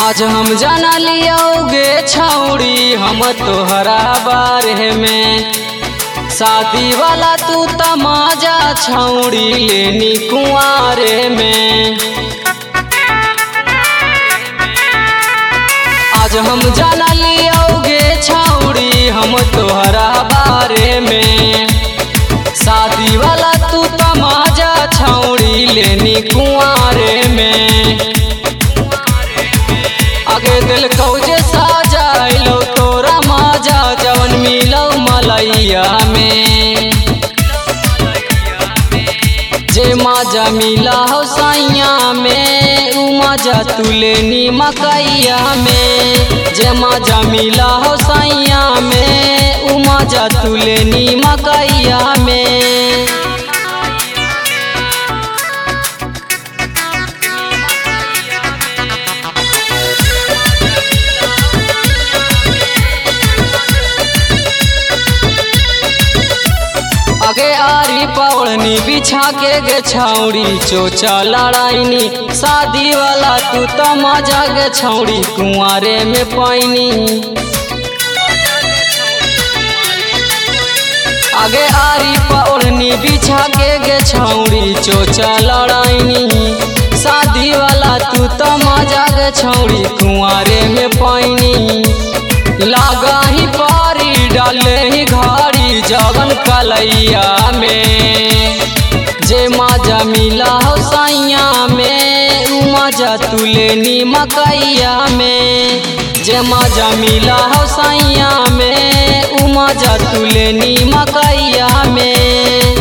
आज हम जाना लियोगे छौड़ी हम तोहरा बारे में। शादी वाला तू तमाजा छौड़ी लेनी कुंवारे में। आज हम जाना लियोगे छौड़ी हम तोहरा बारे में। शादी वाला तू तमाजा छौड़ी लेनी कुंवारे में। आगे दिल कौजे साजाइलो तोरा माजा जवन मिलो मलैया में। जे माजा मिला हो सैया में उ माजा तू लेनी मकैया में। जे माजा मिला हो सैया में उ माजा तू लेनी मकैया में। आगे आरी पौड़नी बिछा के गे छौड़ी चोचा लड़ाइनी। शादी वाला तू तमाजा गे छौड़ी कुंवारे में पैनी। आगे आरी पौड़नी बिछा के गे छौड़ी चोचा लड़ाइनी। शादी वाला तू तमाजा गे छौड़ी कुंवारे में पैनी। लागा ही पारी डाले ही घाड़ी जवन कलैया में। जे माजा मिला हो सैया में उ माजा तू लेनी मकैया में। जे माजा मिला हो सैया में उ माजा तू लेनी मकैया में।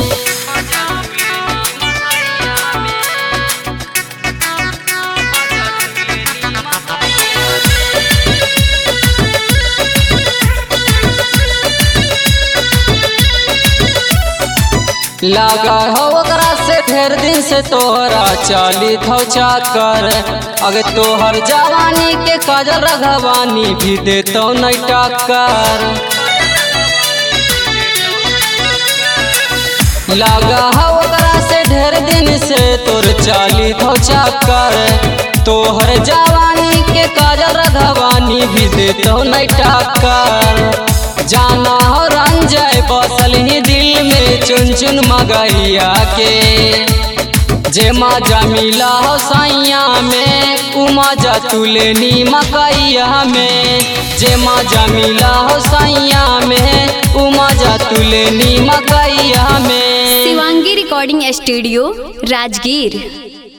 लगा हो ओकरा से ढेर दिन से तोहरा चली थो चाकर। अगे तोहर जवानी के काजल रघवानी भी देतो नहीं टक्कर। लगा हो ओकरा से ढेर दिन से तोर चली थो चाकर। तोहर जवानी के काजल रघवानी भी देतो नहीं टक्कर। जाना हो रंजय बसल ही दिल में चुन चुन मगैया के। जे माजा मिला हो सैया में उ माजा तू लेनी मकैया में। जे माजा मिला हो सैया में उ माजा तू लेनी मकैया में। Shivangi recording studio Rajgir.